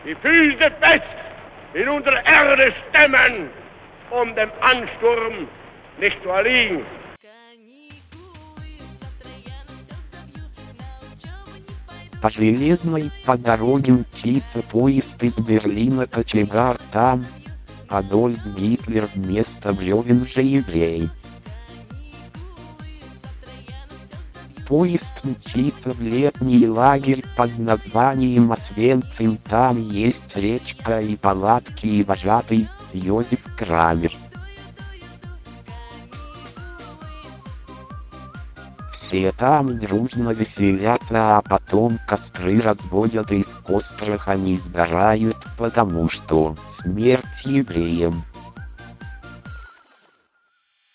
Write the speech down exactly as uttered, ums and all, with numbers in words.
die Füße fest in unsere Erde stemmen, um dem Ansturm nicht zu erliegen. По железной по дороге мчится поезд из Берлина кочегар там. Адольф Гитлер вместо бревен же еврей. Поезд мчится в летний лагерь под названием Освенцим. Там есть речка и палатки и вожатый Йозеф Крамер. Все там дружно веселятся, а потом костры разводят и в кострах они сгорают, потому что смерть евреям.